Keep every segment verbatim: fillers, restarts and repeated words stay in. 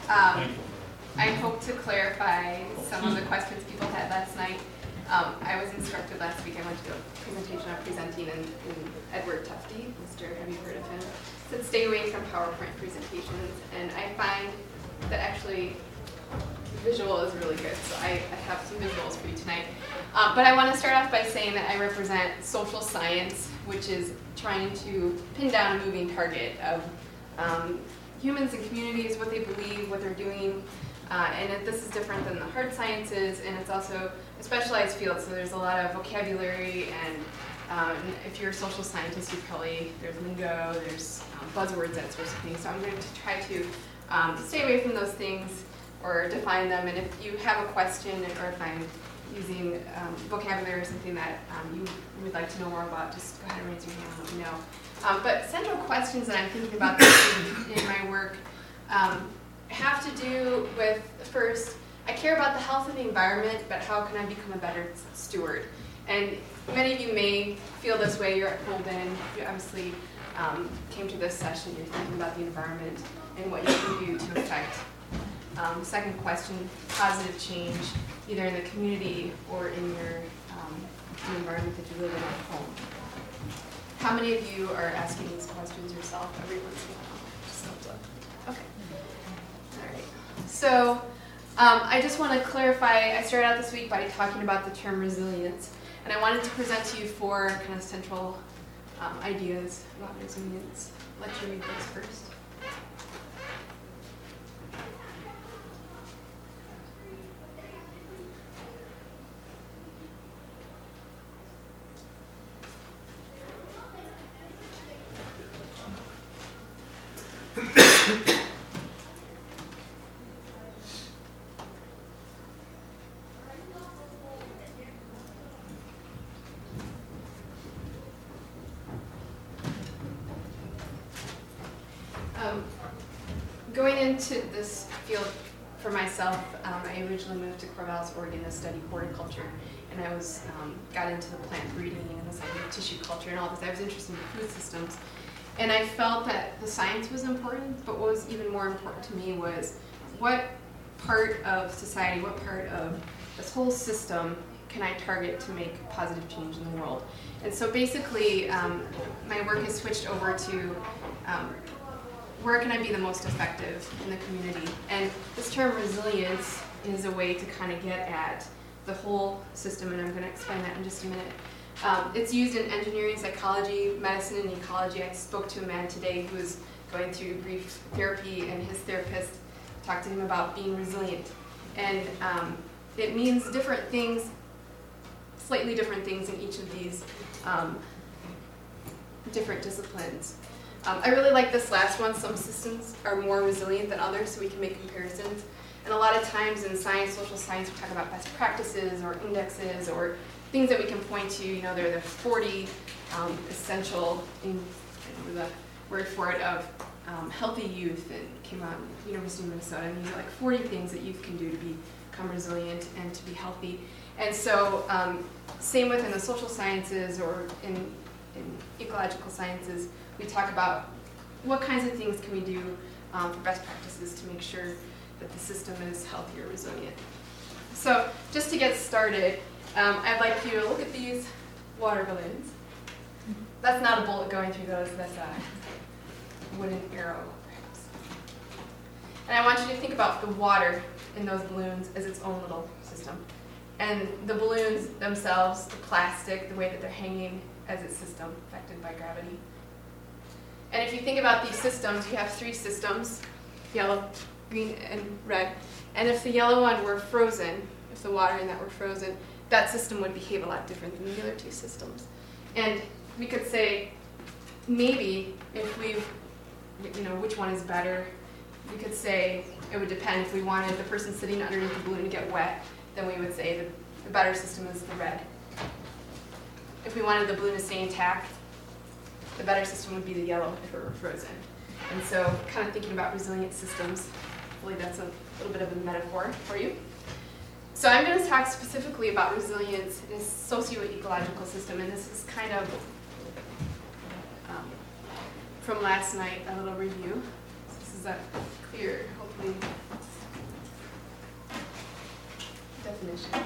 Um, I hope to clarify some of the questions people had last night. Um, I was instructed last week, I went to a presentation on presenting, and, and Edward Tufte, Mister have you heard of him, said stay away from PowerPoint presentations, and I find that actually visual is really good, so I, I have some visuals for you tonight. Um, but I want to start off by saying that I represent social science, which is trying to pin down a moving target of um, humans and communities, what they believe, what they're doing, uh, and it, this is different than the hard sciences, and it's also a specialized field, so there's a lot of vocabulary, and um, if you're a social scientist, you probably, there's lingo, there's um, buzzwords, that sort of thing, so I'm going to try to um, stay away from those things or define them, and if you have a question, or if I'm using um, vocabulary or something that um, you would like to know more about, just go ahead and raise your hand and let me know. Um, but central questions that I'm thinking about in, in my work um, have to do with, first, I care about the health of the environment, but how can I become a better steward? And many of you may feel this way. You're at Holden, you obviously um, came to this session, you're thinking about the environment and what you can do to affect. Um, second question, positive change, either in the community or in your um, the environment that you live in at home. How many of you are asking these questions yourself every once in a while? Just thumbs up. Okay. All right. So um, I just want to clarify, I started out this week by talking about the term resilience, and I wanted to present to you four kind of central um, ideas about resilience. Let you read those first. Um, going into this field for myself, um, I originally moved to Corvallis, Oregon to study horticulture, and I was um, got into the plant breeding and this idea of tissue culture and all this. I was interested in food systems, and I felt that the science was important, but what was even more important to me was what part of society, what part of this whole system can I target to make positive change in the world? And so basically, um, my work has switched over to um, where can I be the most effective in the community? And this term resilience is a way to kind of get at the whole system, and I'm going to explain that in just a minute. Um, it's used in engineering, psychology, medicine, and ecology. I spoke to a man today who was going through grief therapy, and his therapist talked to him about being resilient. And um, it means different things, slightly different things in each of these um, different disciplines. Um, I really like this last one. Some systems are more resilient than others, so we can make comparisons. And a lot of times in science, social science, we talk about best practices or indexes or things that we can point to. You know, there are the forty um, essential, in, I don't know the word for it, of um, healthy youth, and came out at University of Minnesota. And you know, like forty things that youth can do to become resilient and to be healthy. And so, um, same within the social sciences or in, in ecological sciences, we talk about what kinds of things can we do um, for best practices to make sure that the system is healthy or resilient. So just to get started, um, I'd like you to look at these water balloons. That's not a bullet going through those, that's a wooden arrow, perhaps. And I want you to think about the water in those balloons as its own little system. And the balloons themselves, the plastic, the way that they're hanging as its system affected by gravity. And if you think about these systems, you have three systems, yellow, green, and red. And if the yellow one were frozen, if the water in that were frozen, that system would behave a lot different than the other two systems. And we could say, maybe if we, you know, which one is better, we could say it would depend. If we wanted the person sitting underneath the balloon to get wet, then we would say the, the better system is the red. If we wanted the balloon to stay intact, the better system would be the yellow if it were frozen. And so kind of thinking about resilient systems, hopefully that's a little bit of a metaphor for you. So I'm going to talk specifically about resilience in a socio-ecological system, and this is kind of um, from last night, a little review. So this is a clear, hopefully definition.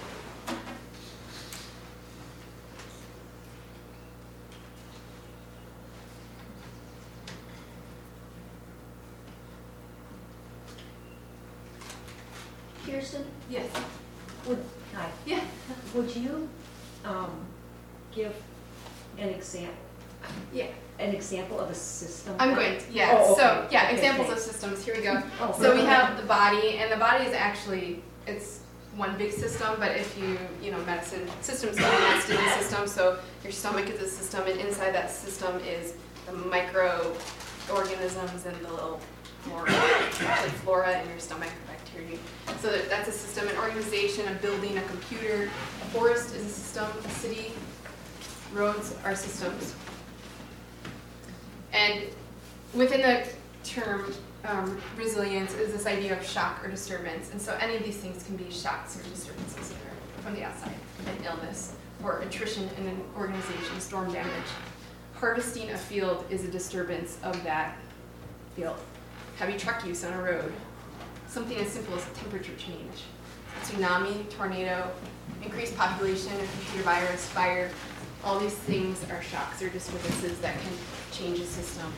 Kirsten, Yes. would, hi, Yeah. would you, um, give an example, Yeah. an example of a system? I'm that- going to, yeah. Oh, So, okay. yeah, Okay, examples thanks. of systems. Here we go. Oh, So we okay. have the body, and the body is actually, it's one big system, but if you, you know, medicine systems can be nested in systems, so your stomach is a system, and inside that system is the microorganisms and the little flora, like flora in your stomach, bacteria. So that, that's a system, an organization, a building, a computer. A forest is a system, a city, roads are systems. And within the term um, resilience is this idea of shock or disturbance. And so any of these things can be shocks or disturbances that are from the outside, an illness or attrition in an organization, storm damage. Harvesting a field is a disturbance of that field. Heavy truck use on a road. Something as simple as temperature change. A tsunami, tornado, increased population, a computer virus, fire. All these things are shocks or disturbances that can change a system.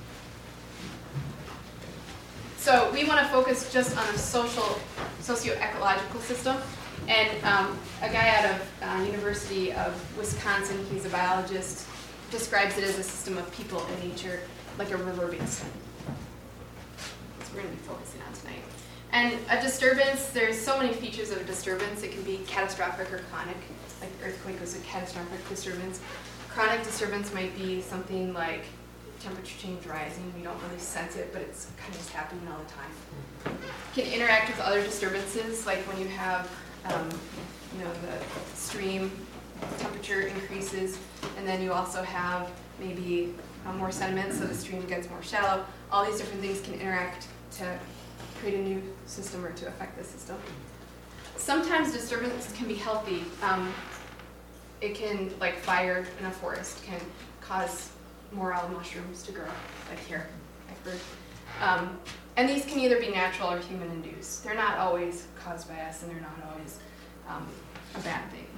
So we want to focus just on a social, socio-ecological system. And um, a guy out of uh, University of Wisconsin, he's a biologist, describes it as a system of people and nature, like a river basin. That's what we're going to be focusing on tonight. And a disturbance, there's so many features of a disturbance. It can be catastrophic or chronic, like earthquake was a catastrophic disturbance. Chronic disturbance might be something like temperature change rising. We don't really sense it, but it's kind of just happening all the time. Can interact with other disturbances, like when you have, um, you know, the stream temperature increases, and then you also have maybe um, more sediment, so the stream gets more shallow. All these different things can interact to create a new system or to affect the system. Sometimes disturbance can be healthy. Um, it can, like fire in a forest, can cause morel mushrooms to grow, like here, I've heard. Um, and these can either be natural or human-induced. They're not always caused by us, and they're not always um, a bad thing.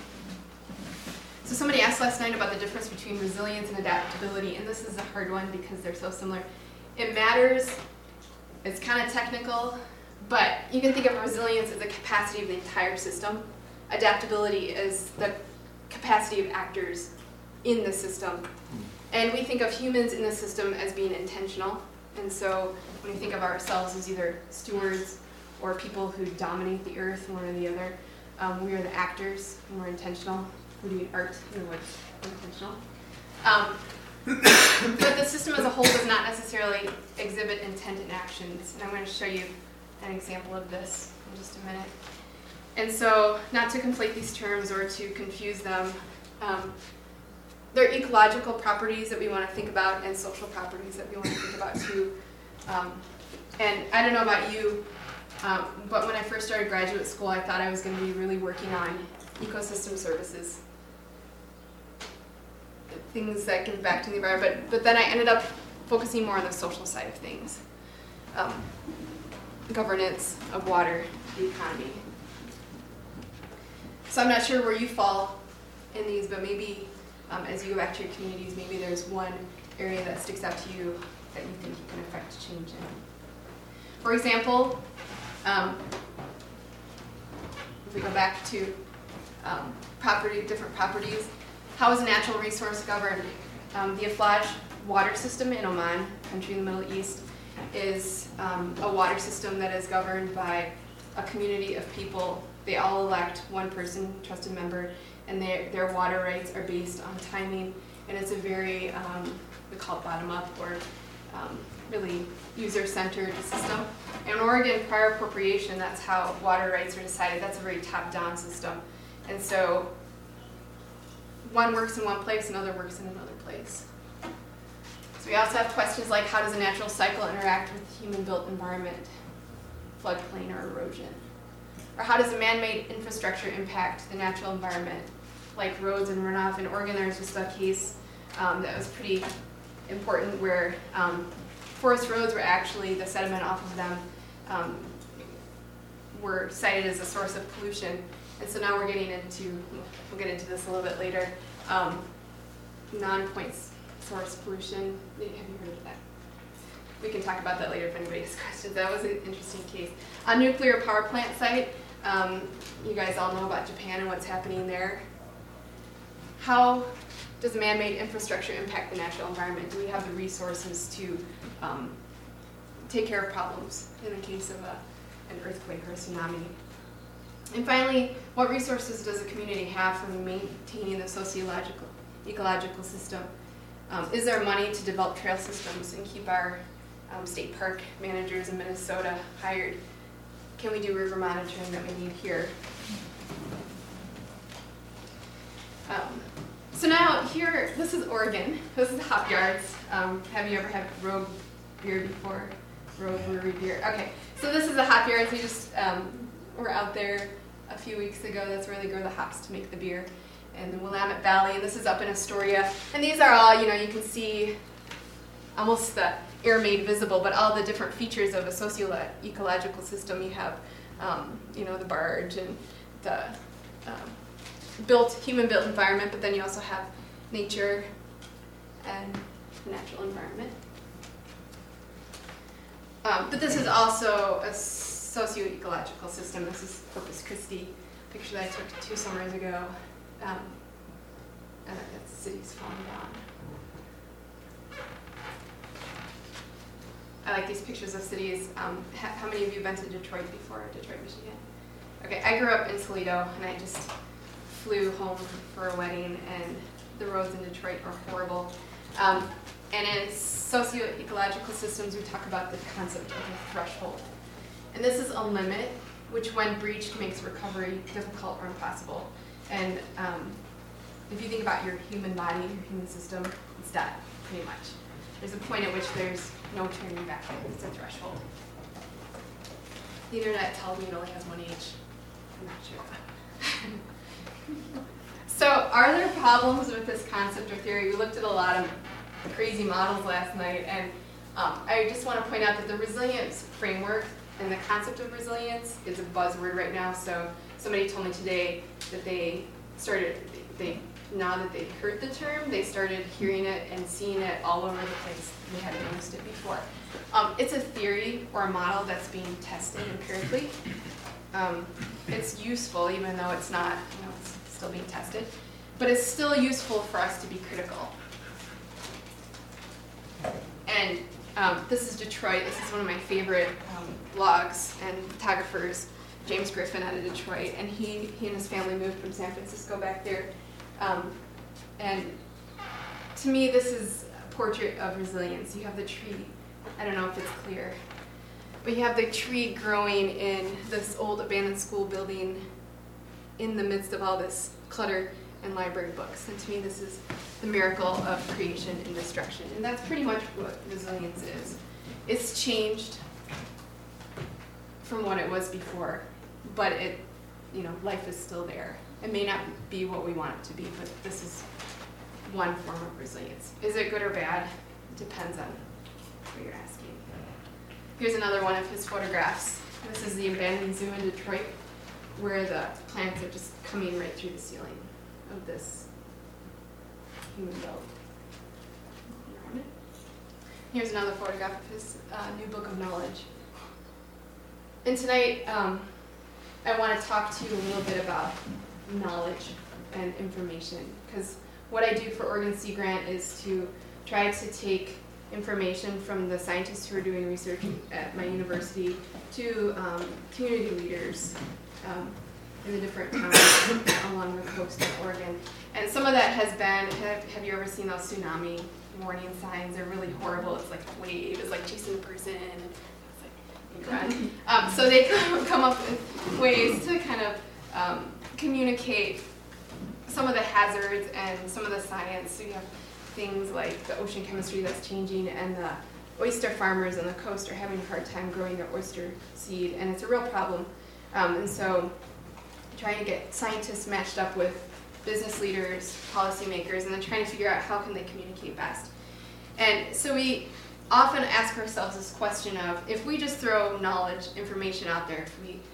So somebody asked last night about the difference between resilience and adaptability, and this is a hard one because they're so similar. It matters. It's kind of technical, but you can think of resilience as the capacity of the entire system. Adaptability is the capacity of actors in the system. And we think of humans in the system as being intentional. And so when we think of ourselves as either stewards or people who dominate the earth, one or the other, um, we are the actors and we're intentional. We're doing art in the woods, we're intentional. Um, but the system as a whole does not necessarily exhibit intent and actions. And I'm going to show you an example of this in just a minute. And so, not to conflate these terms or to confuse them, um, there are ecological properties that we want to think about and social properties that we want to think about too. Um, and I don't know about you, um, but when I first started graduate school, I thought I was going to be really working on ecosystem services. Things that give back to the environment, but, but then I ended up focusing more on the social side of things. Um, governance of water, the economy. So I'm not sure where you fall in these, but maybe um, as you go back to your communities, maybe there's one area that sticks out to you that you think you can affect change in. For example, um, if we go back to um, property, different properties, how is a natural resource governed? Um, the Aflaj water system in Oman, country in the Middle East, is um, a water system that is governed by a community of people. They all elect one person, trusted member, and their, their water rights are based on timing, and it's a very, um, we call it bottom-up, or um, really user-centered system. In Oregon, prior appropriation, that's how water rights are decided. That's a very top-down system. And so one works in one place, another works in another place. So we also have questions like, how does a natural cycle interact with the human-built environment, floodplain or erosion? Or how does a man-made infrastructure impact the natural environment, like roads and runoff? In Oregon, there's just a case um, that was pretty important where um, forest roads were actually, the sediment off of them um, were cited as a source of pollution. And so now we're getting into, we'll get into this a little bit later, um, non-point source pollution. Have you heard of that? We can talk about that later if anybody has questions. That was an interesting case. A nuclear power plant site, um, you guys all know about Japan and what's happening there. How does man-made infrastructure impact the natural environment? Do we have the resources to um, take care of problems in the case of a, an earthquake or a tsunami? And finally, what resources does a community have for maintaining the sociological, ecological system? Um, is there money to develop trail systems and keep our um, state park managers in Minnesota hired? Can we do river monitoring that we need here? Um, so now here, this is Oregon. This is Hop Yards. Um, have you ever had Rogue beer before? Rogue Brewery beer. Okay, so this is the Hop Yards. We just um, were out there a few weeks ago. That's where they grow the hops to make the beer. And the Willamette Valley, and this is up in Astoria. And these are all, you know, you can see almost the air made visible, but all the different features of a socio-ecological system. You have, um, you know, the barge and the um, built, human-built environment, but then you also have nature and the natural environment. Um, but this is also a socio-ecological system. This is Corpus Christi, a picture that I took two summers ago. Um, and that city's falling down. I like these pictures of cities. Um, ha- how many of you have been to Detroit before, Detroit, Michigan? Okay, I grew up in Toledo, and I just flew home for a wedding, and the roads in Detroit are horrible. Um, and in socio-ecological systems, we talk about the concept of a threshold. And this is a limit, which when breached makes recovery difficult or impossible. And um, if you think about your human body, your human system, it's dead, pretty much. There's a point at which there's no turning back. It's a threshold. The internet tells me it only has one age. I'm not sure. So are there problems with this concept or theory? We looked at a lot of crazy models last night, and um, I just want to point out that the resilience framework and the concept of resilience is a buzzword right now. So somebody told me today that they started, they now that they heard the term, they started hearing it and seeing it all over the place. They hadn't noticed it before. Um, it's a theory or a model that's being tested empirically. Um, it's useful, even though it's not, you know, it's still being tested. But it's still useful for us to be critical. And um, this is Detroit. This is one of my favorite um, blogs and photographers, James Griffin out of Detroit. And he, he and his family moved from San Francisco back there. Um, and to me, this is a portrait of resilience. You have the tree. I don't know if it's clear. But you have the tree growing in this old abandoned school building in the midst of all this clutter and library books. And to me, this is the miracle of creation and destruction. And that's pretty much what resilience is. It's changed from what it was before, but it, you know, life is still there. It may not be what we want it to be, but this is one form of resilience. Is it good or bad? It depends on what you're asking. Here's another one of his photographs. This is the abandoned zoo in Detroit, where the plants are just coming right through the ceiling of this human-built environment. Here's another photograph of his uh, new book of knowledge. And tonight, um, I want to talk to you a little bit about knowledge and information, because what I do for Oregon Sea Grant is to try to take information from the scientists who are doing research at my university to um, community leaders um, in the different towns along the coast of Oregon. And some of that has been, have, have you ever seen those tsunami warning signs? They're really horrible. It's like a wave, it's like chasing a person. And it's like, run. Um, so they come up with ways to kind of um, communicate some of the hazards and some of the science. So you have things like the ocean chemistry that's changing, and the oyster farmers on the coast are having a hard time growing their oyster seed, and it's a real problem. Um, and so trying to get scientists matched up with business leaders, policymakers, and then trying to figure out how can they communicate best. And so we often ask ourselves this question of, if we just throw knowledge, information out there, if we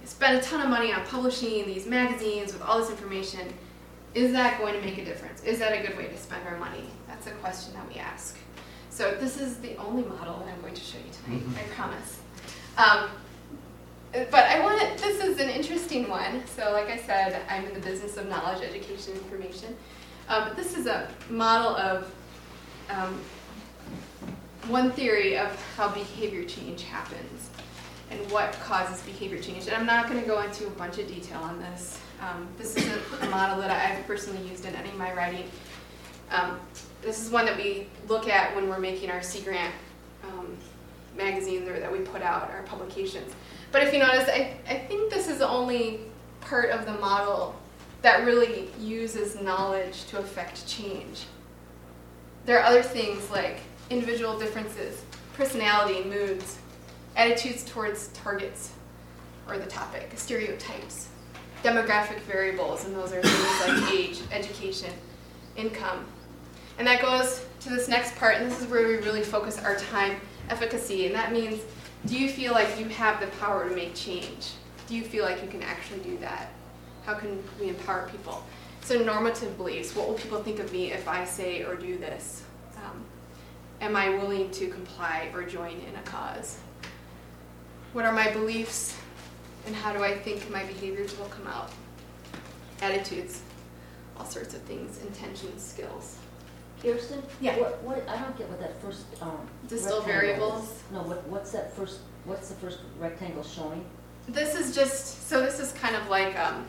spend a ton of money on publishing these magazines with all this information. Is that going to make a difference? Is that a good way to spend our money? That's a question that we ask. So this is the only model that I'm going to show you tonight, mm-hmm. I promise. Um, but I want to, this is an interesting one. So like I said, I'm in the business of knowledge, education, information. Um, this is a model of um, one theory of how behavior change happens and what causes behavior change. And I'm not going to go into a bunch of detail on this. Um, this is a, a model that I've personally used in any of my writing. Um, this is one that we look at when we're making our Sea Grant um, magazines or that we put out, our publications. But if you notice, I, I think this is the only part of the model that really uses knowledge to affect change. There are other things like individual differences, personality, moods, attitudes towards targets or the topic, stereotypes, demographic variables, and those are things like age, education, income. And that goes to this next part, and this is where we really focus our time, efficacy, and that means, do you feel like you have the power to make change? Do you feel like you can actually do that? How can we empower people? So normative beliefs, what will people think of me if I say or do this? Um, am I willing to comply or join in a cause? What are my beliefs, and how do I think my behaviors will come out? Attitudes, all sorts of things, intentions, skills. Kirsten? Yeah. What, what, I don't get what that first, um. Distill rectangle variables. is. No, what, what's that first, what's the first rectangle showing? This is just, so this is kind of like um,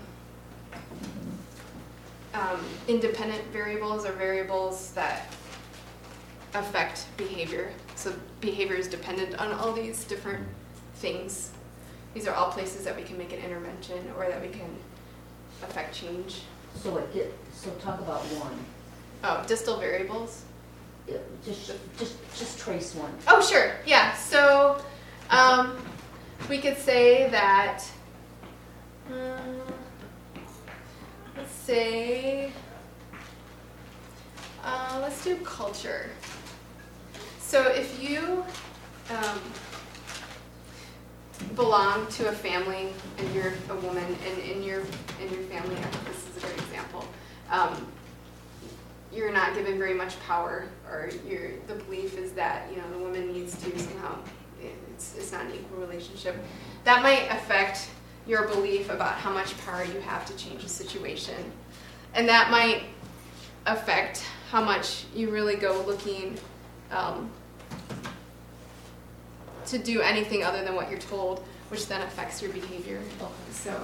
um, independent variables or variables that affect behavior. So behavior is dependent on all these different things. These are all places that we can make an intervention or that we can affect change. So it get, so talk about one. Oh, distal variables? Yeah, Just, just, just trace one. Oh, sure. Yeah. So um, we could say that, um, let's say, uh, let's do culture. So if you um, belong to a family and you're a woman, and in your in your family, this is a great example, um, you're not given very much power, or you're, the belief is that, you know, the woman needs to somehow, it's, it's not an equal relationship. That might affect your belief about how much power you have to change a situation. And that might affect how much you really go looking um, to do anything other than what you're told, which then affects your behavior. Okay. So,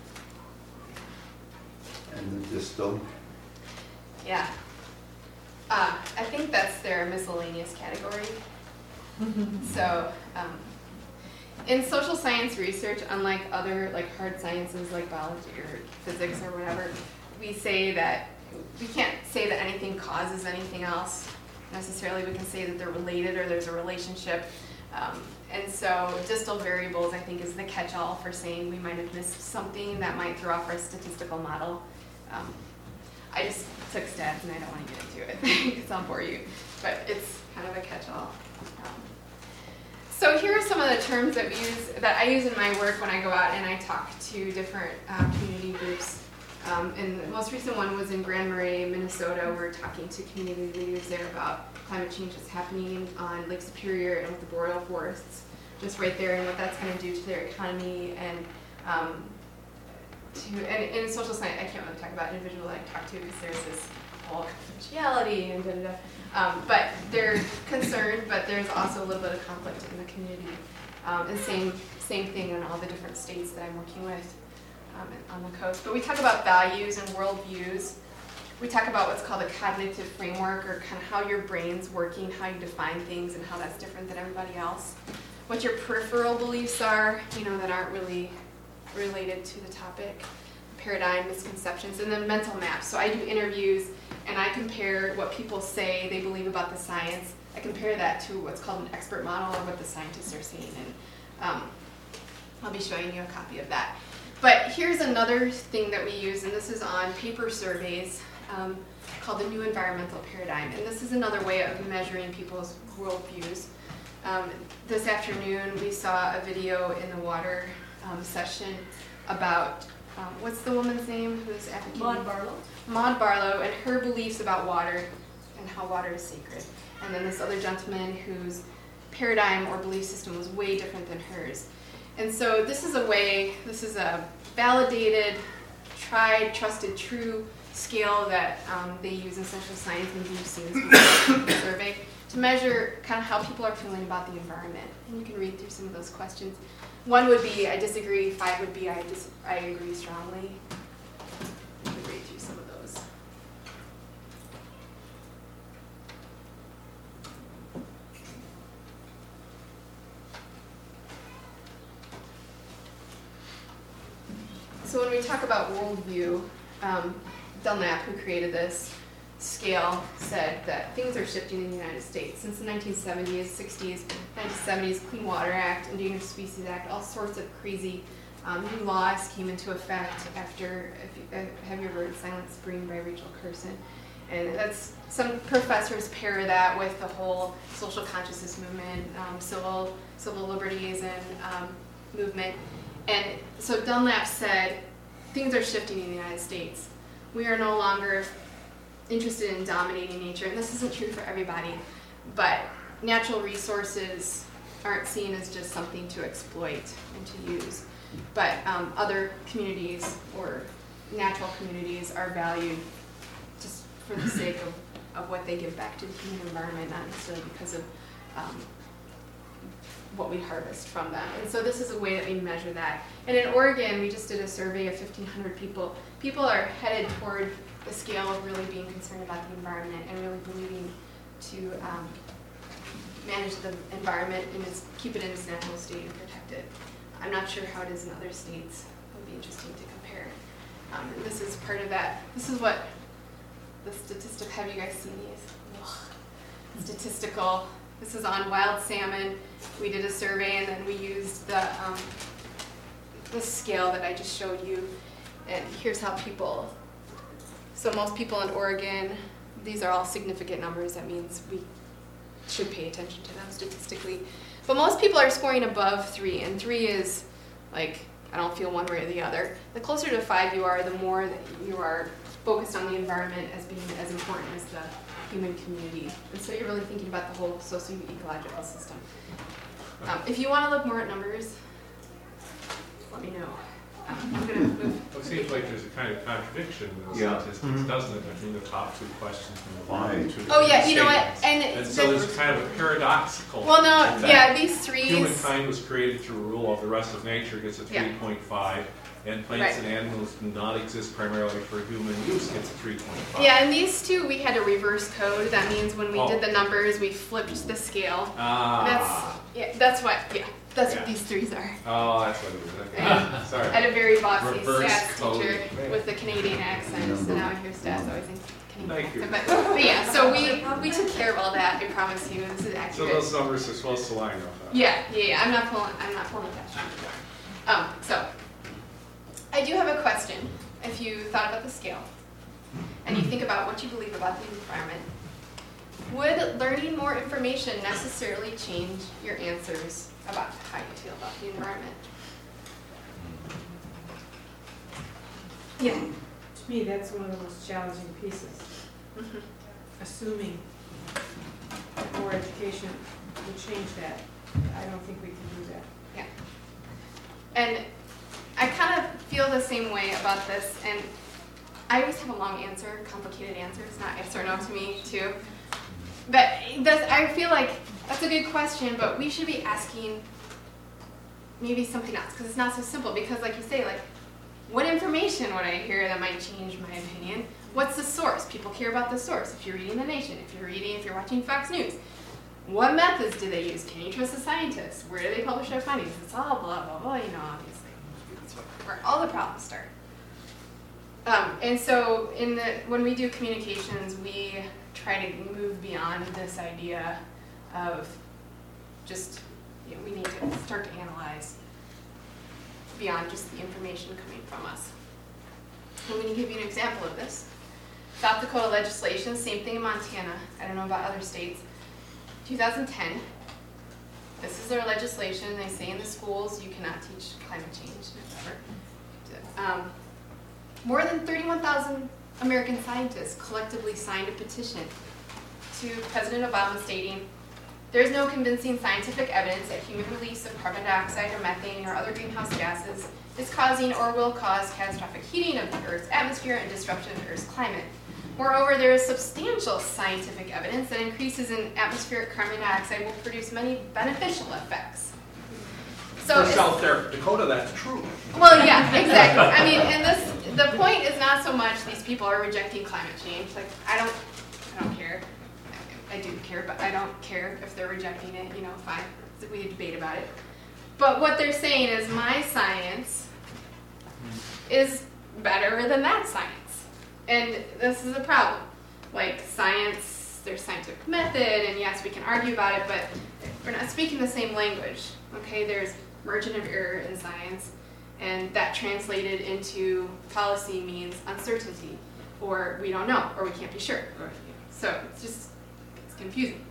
And the distal? yeah. Uh, I think that's their miscellaneous category. So, um, in social science research, unlike other like hard sciences like biology or physics or whatever, we say that we can't say that anything causes anything else necessarily. We can say that they're related or there's a relationship. Um, and so distal variables, I think, is the catch-all for saying we might have missed something that might throw off our statistical model. Um, I just took stats and I don't want to get into it because I'll bore you, but it's kind of a catch-all. Um, so here are some of the terms that we use, that I use in my work when I go out and I talk to different uh, community groups. Um, and the most recent one was in Grand Marais, Minnesota. We're talking to community leaders there about climate change that's happening on Lake Superior and with the boreal forests, just right there, and what that's going to do to their economy. And um, to and in social science, I can't really talk about individual that I talk to because there's this whole confidentiality and da da da. Um, but they're concerned, but there's also a little bit of conflict in the community. Um, and same same thing in all the different states that I'm working with um, on the coast. But we talk about values and worldviews. We talk about what's called a cognitive framework, or kind of how your brain's working, how you define things, and how that's different than everybody else. What your peripheral beliefs are, you know, that aren't really related to the topic. Paradigm, misconceptions, and then mental maps. So I do interviews, and I compare what people say they believe about the science. I compare that to what's called an expert model, or what the scientists are saying, and um, I'll be showing you a copy of that. But here's another thing that we use, and this is on paper surveys, um, called the New Environmental Paradigm. And this is another way of measuring people's worldviews. Um, this afternoon, we saw a video in the water um, session about, um, what's the woman's name who's advocating? Maud Barlow. Maud Barlow and her beliefs about water and how water is sacred. And then this other gentleman whose paradigm or belief system was way different than hers. And so this is a way, this is a validated, tried, trusted, true scale that um, they use in social science, and you've seen this before in the survey, to measure kind of how people are feeling about the environment. And you can read through some of those questions. One would be, I disagree. Five would be, I, dis I agree strongly. You can read through some of those. So when we talk about worldview, um, Dunlap, who created this scale, said that things are shifting in the United States. Since the nineteen seventies, sixties, nineteen seventies, Clean Water Act, Endangered Species Act, all sorts of crazy um, new laws came into effect after, if you, uh, have you ever read Silent Spring by Rachel Carson? And that's, some professors pair that with the whole social consciousness movement, um, civil, civil liberties and um, movement. And so Dunlap said, things are shifting in the United States. We are no longer interested in dominating nature, and this isn't true for everybody, but natural resources aren't seen as just something to exploit and to use. But um, other communities or natural communities are valued just for the sake of, of what they give back to the human environment, not necessarily because of um, what we harvest from them. And so this is a way that we measure that. And in Oregon, we just did a survey of fifteen hundred people. People are headed toward the scale of really being concerned about the environment and really believing to um, manage the environment and its, keep it in its natural state and protect it. I'm not sure how it is in other states. It would be interesting to compare. Um, and this is part of that. This is what the statistic, have you guys seen these? Ugh. Statistical. This is on wild salmon. We did a survey and then we used the, um, the scale that I just showed you. And here's how people, so most people in Oregon, these are all significant numbers. That means we should pay attention to them statistically. But most people are scoring above three, and three is like, I don't feel one way or the other. The closer to five you are, the more that you are focused on the environment as being as important as the human community. And so you're really thinking about the whole socio-ecological system. Um, if you want to look more at numbers, let me know. Um, I'm going to move. Well, it seems like there's a kind of contradiction in the Yeah. statistics, Mhm. doesn't it, between the top two questions and the Why? bottom two Oh yeah, you know what? statements. And, And the- so there's kind of a paradoxical. well, no, in that yeah, these threes. Humankind was created through a rule of the rest of nature gets a Yeah. three point five, and plants Right. and animals do not exist primarily for human use gets a three point five. Yeah, and these two we had to reverse code. That means when we Oh. did the numbers, we flipped the scale. Ah. That's yeah. That's what. Yeah. That's Yeah. what these threes are. Oh, that's what it is. Okay. Yeah. Sorry. I had a very bossy Reverse stats code. teacher with the Canadian accent, so now I hear stats always think Canadian Thank you. accent. But, but yeah, so we we took care of all that. I promise you, this is So accurate. those numbers are supposed to line up. Yeah, yeah, yeah. I'm not pulling. I'm not pulling that. Um. So I do have a question. If you thought about the scale, and you think about what you believe about the environment, would learning more information necessarily change your answers about how you feel about the environment? Yeah. To me, that's one of the most challenging pieces, Mm-hmm. assuming that more education would change that. I don't think we can do that. Yeah. And I kind of feel the same way about this, and I always have a long answer, complicated answers, not yes or no to me too. But that's, I feel like that's a good question, but we should be asking maybe something else, because it's not so simple, because like you say, like, what information would I hear that might change my opinion? What's the source? People care about the source. If you're reading The Nation, if you're reading, if you're watching Fox News, what methods do they use? Can you trust the scientists? Where do they publish their findings? It's all blah, blah, blah, you know, obviously. That's where all the problems start. Um, and so in the, when we do communications, we try to move beyond this idea of just, you know, we need to start to analyze beyond just the information coming from us. I'm going to give you an example of this. South Dakota legislation, same thing in Montana. I don't know about other states. two thousand ten, this is their legislation. They say in the schools you cannot teach climate change, whatever. Um, more than thirty-one thousand American scientists collectively signed a petition to President Obama stating, there is no convincing scientific evidence that human release of carbon dioxide or methane or other greenhouse gases is causing or will cause catastrophic heating of the Earth's atmosphere and disruption of the Earth's climate. Moreover, there is substantial scientific evidence that increases in atmospheric carbon dioxide will produce many beneficial effects. So For it's- South Dakota, that's true. well, yeah, exactly. I mean, and this, the point is not so much these people are rejecting climate change. Like, I don't, I don't care. I, I do care, but I don't care if they're rejecting it. You know, fine. We debate about it. But what they're saying is my science is better than that science, and this is a problem. Like science, there's scientific method, and yes, we can argue about it, but we're not speaking the same language. Okay, there's margin of error in science, and that translated into policy means uncertainty, or we don't know, or we can't be sure. Or, so it's just, it's confusing.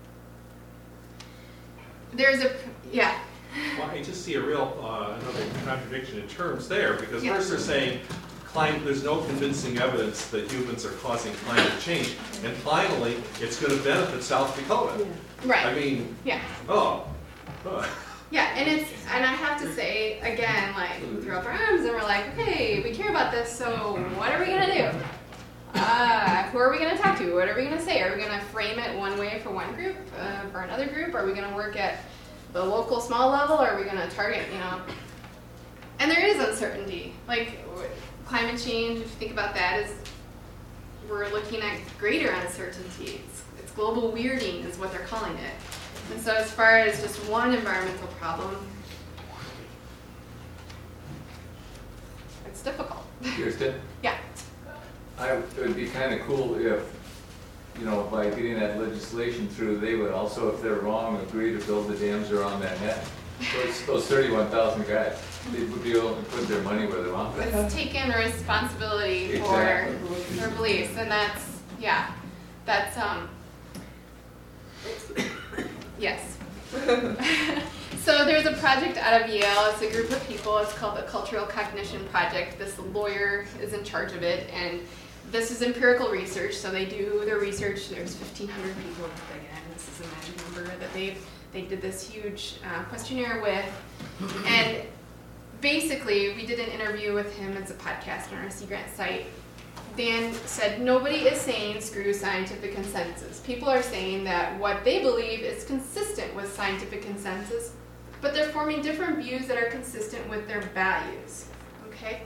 There's a, yeah. Well, I just see a real, uh, another contradiction in terms there, because Yeah. first they're saying climate, there's no convincing evidence that humans are causing climate change, and finally, it's going to benefit South Dakota. Right. I mean, Yeah. oh. oh. Yeah, and it's, and I have to say, again, like, we throw up our arms and we're like, okay, we care about this, so what are we gonna do? Uh, who are we gonna talk to? What are we gonna say? Are we gonna frame it one way for one group, uh, for another group? Are we gonna work at the local small level, or are we gonna target, you know? And there is uncertainty. Like, w- climate change, if you think about that, is we're looking at greater uncertainty. It's, it's global weirding is what they're calling it. And so as far as just one environmental problem, it's difficult. Kirsten, Yeah. I, it would be kind of cool if, you know, by getting that legislation through, they would also, if they're wrong, agree to build the dams around that net. Those, those thirty-one thousand guys, they would be able to put their money where they want it. It's taking responsibility Exactly. for their beliefs, and that's, yeah, that's, um, yes. So there's a project out of Yale. It's a group of people. It's called the Cultural Cognition Project. This lawyer is in charge of it, and this is empirical research. So they do their research. There's fifteen hundred people. Again, this is a magic number that they they did this huge uh, questionnaire with, and basically we did an interview with him. It's a podcast on our Sea Grant site. Dan said, nobody is saying screw scientific consensus. People are saying that what they believe is consistent with scientific consensus, but they're forming different views that are consistent with their values, okay?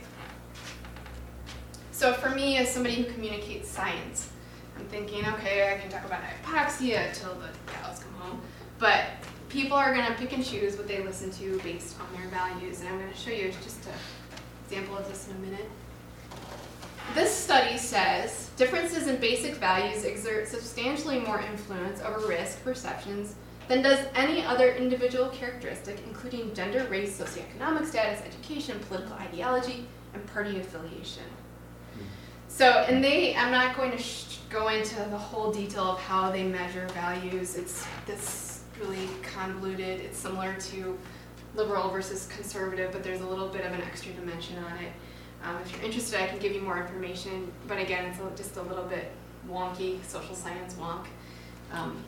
So for me, as somebody who communicates science, I'm thinking, okay, I can talk about hypoxia till the cows come home, but people are gonna pick and choose what they listen to based on their values, and I'm gonna show you just an example of this in a minute. This study says differences in basic values exert substantially more influence over risk perceptions than does any other individual characteristic, including gender, race, socioeconomic status, education, political ideology, and party affiliation. So, and they, I'm not going to sh- go into the whole detail of how they measure values. It's this really convoluted. It's similar to liberal versus conservative, but there's a little bit of an extra dimension on it. Um, if you're interested, I can give you more information, but again, it's a, just a little bit wonky, social science wonk. Um,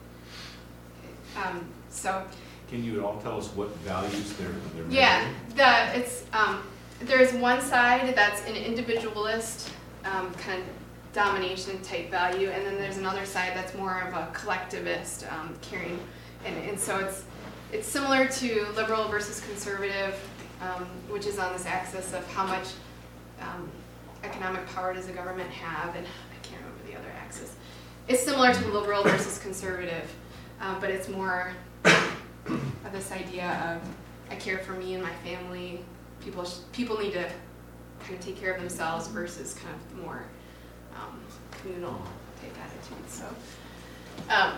um, so, Can you all tell us what values they're, they're yeah, measuring? the, it's, um, there's one side that's an individualist um, kind of domination type value, and then there's another side that's more of a collectivist um, caring, and, and so it's, it's similar to liberal versus conservative, Um, which is on this axis of how much um, economic power does the government have, and I can't remember the other axis. It's similar to liberal versus conservative, um, but it's more of this idea of I care for me and my family. People sh- people need to kind of take care of themselves versus kind of more um, communal type attitude. So. Um,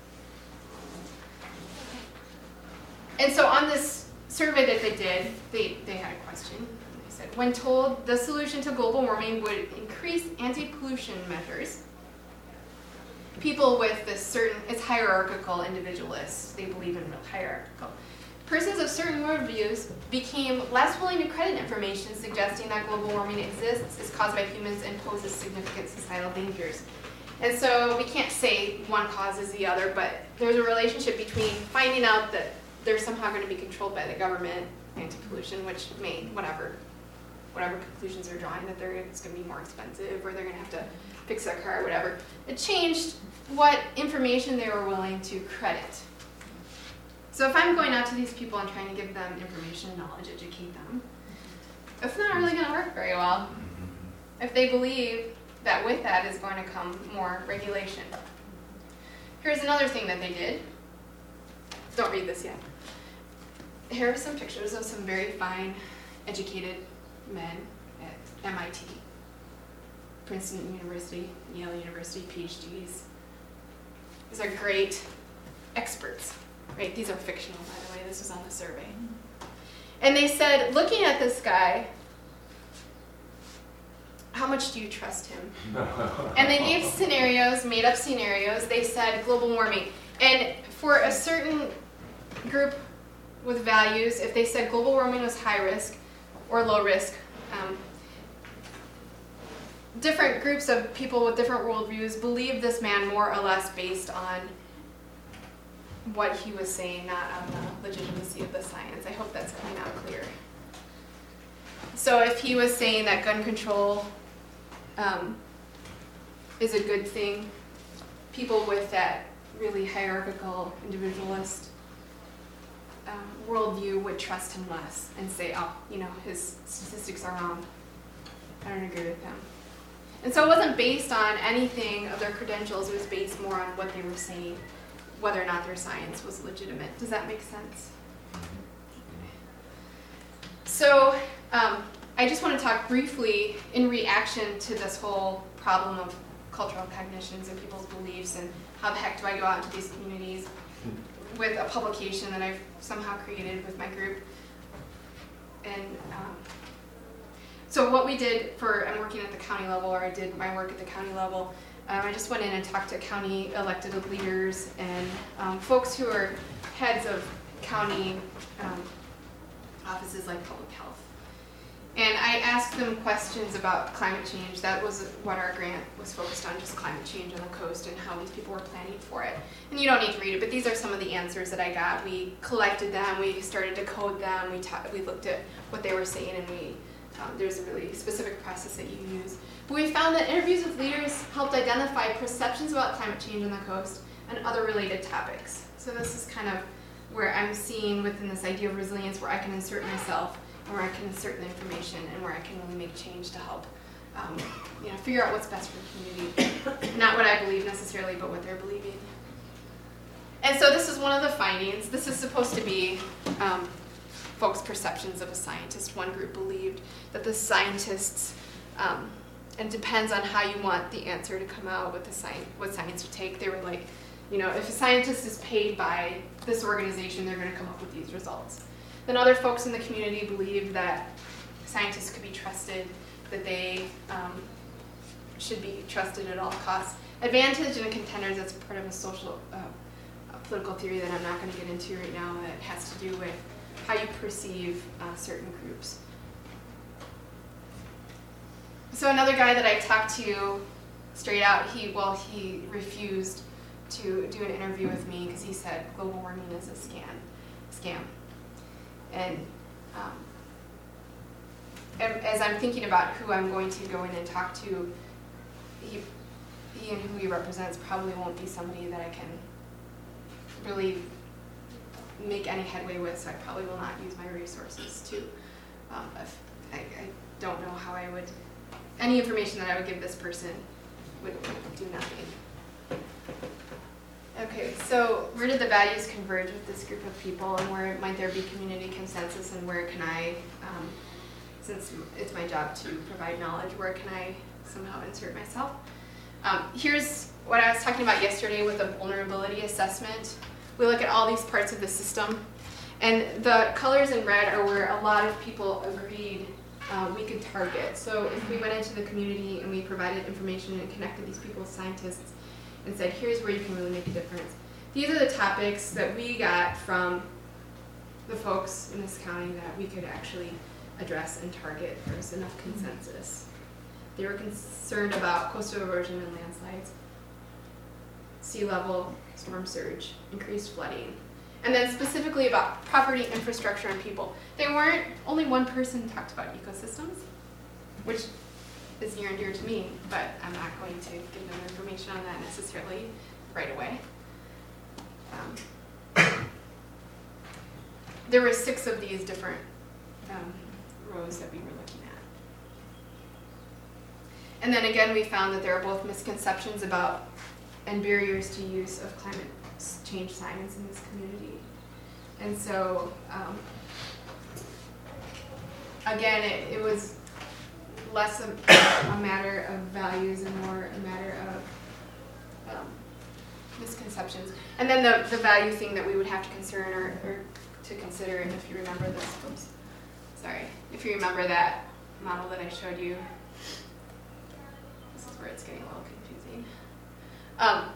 and so on this survey that they did, they, they had a question. They said, when told the solution to global warming would increase anti-pollution measures, people with this certain, it's hierarchical individualists, they believe in real hierarchical. Persons of certain worldviews became less willing to credit information suggesting that global warming exists, is caused by humans, and poses significant societal dangers. And so we can't say one causes the other, but there's a relationship between finding out that they're somehow going to be controlled by the government, anti-pollution, which may, whatever, whatever conclusions they're drawing, that they're, it's going to be more expensive, or they're going to have to fix their car, or whatever. It changed what information they were willing to credit. So if I'm going out to these people and trying to give them information, knowledge, educate them, it's not really going to work very well if they believe that with that is going to come more regulation. Here's another thing that they did. Don't read this yet. Here are some pictures of some very fine, educated men at M I T, Princeton University, Yale University, P H Ds. These are great experts. Right, these are fictional, by the way. This was on the survey. And they said, looking at this guy, how much do you trust him? And they gave scenarios, made up scenarios. They said global warming. And for a certain group with values, if they said global warming was high risk or low risk, um, different groups of people with different worldviews believed this man more or less based on what he was saying, not on the legitimacy of the science. I hope that's coming out clear. So if he was saying that gun control um, is a good thing, people with that really hierarchical, individualist um, worldview would trust him less and say, oh, you know, his statistics are wrong. I don't agree with him. And so it wasn't based on anything of their credentials. It was based more on what they were saying, whether or not their science was legitimate. Does that make sense? So um, I just want to talk briefly in reaction to this whole problem of cultural cognitions and people's beliefs, and how the heck do I go out into these communities with a publication that I've somehow created with my group. And um, so what we did for, I'm working at the county level, or I did my work at the county level. Um, I just went in and talked to county elected leaders and um, folks who are heads of county um, offices like public health. And I asked them questions about climate change. That was what our grant was focused on, just climate change on the coast and how these people were planning for it. And you don't need to read it, but these are some of the answers that I got. We collected them, we started to code them, we, ta- we looked at what they were saying, and we um, there's a really specific process that you use. But we found that interviews with leaders helped identify perceptions about climate change on the coast and other related topics. So this is kind of where I'm seeing within this idea of resilience, where I can insert myself, and where I can insert the information, and where I can really make change to help um, you know, figure out what's best for the community. Not what I believe necessarily, but what they're believing. And so this is one of the findings. This is supposed to be um, folks' perceptions of a scientist. One group believed that the scientists, um, and it depends on how you want the answer to come out, what the science, what science you take. They were like, you know, if a scientist is paid by this organization, they're going to come up with these results. Then other folks in the community believed that scientists could be trusted, that they um, should be trusted at all costs. Advantage and contenders, that's part of a social, uh, a political theory that I'm not going to get into right now, that has to do with how you perceive uh, certain groups. So another guy that I talked to straight out, he, well, he refused to do an interview with me because he said global warming is a scam. scam. And um, as I'm thinking about who I'm going to go in and talk to, he, he and who he represents probably won't be somebody that I can really make any headway with, so I probably will not use my resources to, um, if I, I don't know how I would, any information that I would give this person would do nothing. Okay, so where did the values converge with this group of people, and where might there be community consensus, and where can I, um, since it's my job to provide knowledge, where can I somehow insert myself? Um, here's what I was talking about yesterday with the vulnerability assessment. We look at all these parts of the system, and the colors in red are where a lot of people agreed uh, we could target. So if we went into the community and we provided information and connected these people with scientists, and said, here's where you can really make a difference. These are the topics that we got from the folks in this county that we could actually address and target. There was enough consensus. They were concerned about coastal erosion and landslides, sea level, storm surge, increased flooding, and then specifically about property, infrastructure, and people. They weren't, only one person talked about ecosystems, which is near and dear to me, but I'm not going to give them information on that necessarily right away. Um, there were six of these different um, rows that we were looking at. And then again, we found that there are both misconceptions about and barriers to use of climate change science in this community. And so, um, again, it, it was less a, a matter of values and more a matter of um, misconceptions. And then the, the value thing that we would have to concern or, or to consider, and if you remember this, oops, sorry, if you remember that model that I showed you, this is where it's getting a little confusing. Um,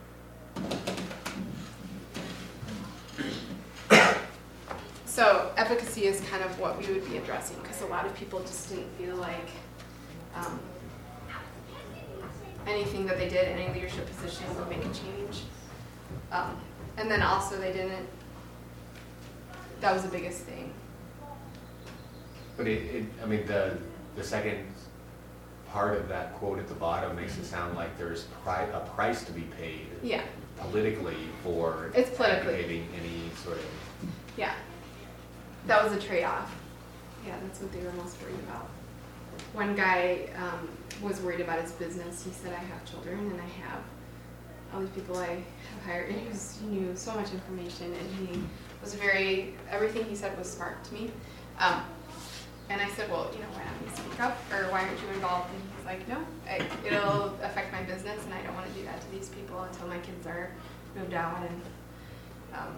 so efficacy is kind of what we would be addressing, because a lot of people just didn't feel like um, anything that they did in any leadership position would make a change. Um, and then also they didn't, that was the biggest thing. But it, it, I mean, the, the second part of that quote at the bottom makes it sound like there's pri a price to be paid Yeah, politically for It's politically. advocating any sort of, yeah. That was a trade-off. Yeah, that's what they were most worried about. One guy um, was worried about his business. He said, I have children and I have all these people I have hired. And he, was, he knew so much information, and he was very, everything he said was smart to me. Um, and I said, well, you know, why don't you speak up, or why aren't you involved? And he's like, no, I, it'll affect my business, and I don't want to do that to these people until my kids are moved out. And um,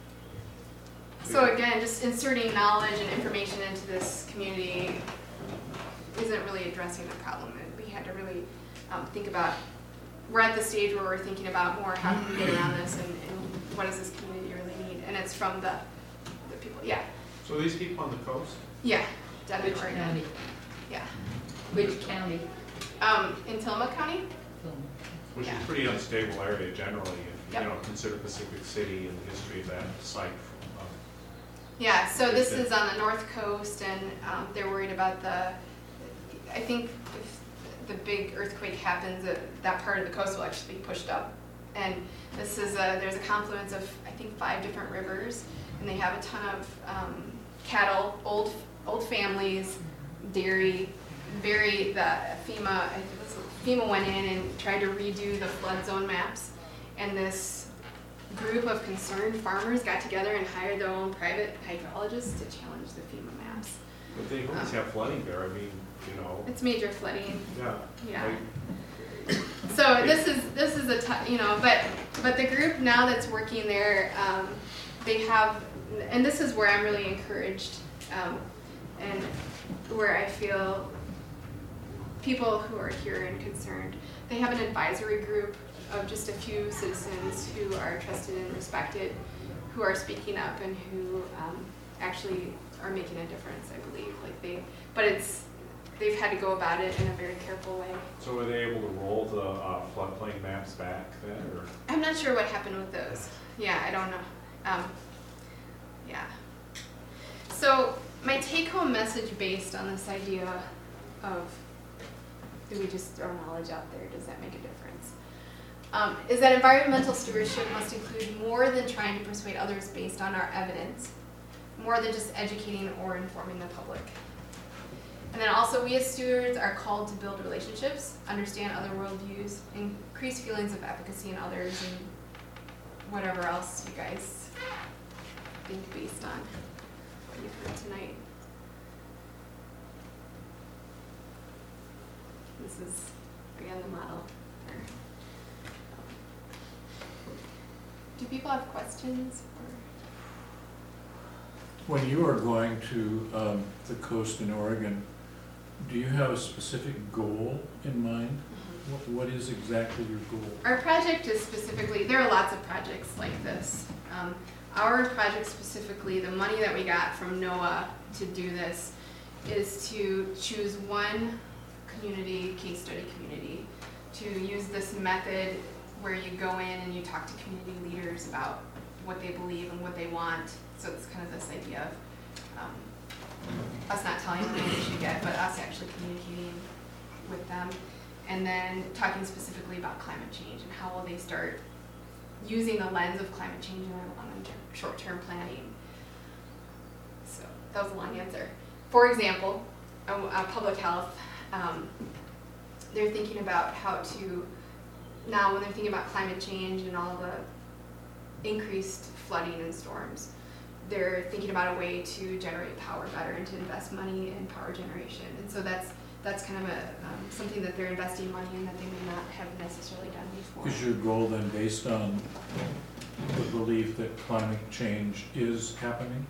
so again, just inserting knowledge and information into this community isn't really addressing the problem. And we had to really um, think about, we're at the stage where we're thinking about more how can we get around this, and, and what does this community really need? And it's from the, the people, yeah. So these people on the coast? Yeah, Devon, Which Oregon. county? Yeah. Which county? Um, in Tillamook County? Which is Yeah. a pretty unstable area generally, if Yep. you know, consider Pacific City and the history of that site. Um, Yeah, so this Okay. is on the north coast, and um, they're worried about the, I think if the big earthquake happens, that, that part of the coast will actually be pushed up. And this is a, there's a confluence of, I think, five different rivers, and they have a ton of um, cattle, old old families, dairy, very, the FEMA, I think this, FEMA went in and tried to redo the flood zone maps, and this group of concerned farmers got together and hired their own private hydrologists to challenge the FEMA maps. But they always Um, have flooding there, I mean, you know, It's major flooding, yeah. yeah. like, So this is, this is a, tou- you know, but, but the group now that's working there, um, they have, and this is where I'm really encouraged, um, and where I feel people who are here and concerned, they have an advisory group of just a few citizens who are trusted and respected, who are speaking up and who um, actually are making a difference, I believe. Like they, but it's, they've had to go about it in a very careful way. So were they able to roll the uh, floodplain maps back then, or? I'm not sure what happened with those. Yeah, I don't know. Um, yeah. So my take-home message based on this idea of, do we just throw knowledge out there? Does that make a difference? Um, is that environmental stewardship must include more than trying to persuade others based on our evidence, more than just educating or informing the public. And then also, we as stewards are called to build relationships, understand other worldviews, increase feelings of efficacy in others, and whatever else you guys think based on what you've heard tonight. This is, again, the model. Do people have questions? Or? When you are going to um, the coast in Oregon, do you have a specific goal in mind? Mm-hmm. what, what is exactly your goal? Our project is specifically, there are lots of projects like this. Um, our project specifically, the money that we got from NOAA to do this is to choose one community, case study community, to use this method where you go in and you talk to community leaders about what they believe and what they want. So it's kind of this idea of um, us not telling them what they should get, but us actually communicating with them. And then talking specifically about climate change and how will they start using the lens of climate change in their long and short-term planning. So that was a long answer. For example, uh, uh, public health, um, they're thinking about how to, now when they're thinking about climate change and all the increased flooding and storms, they're thinking about a way to generate power better and to invest money in power generation. And so that's that's kind of a um, something that they're investing money in that they may not have necessarily done before. Is your goal then based on the belief that climate change is happening?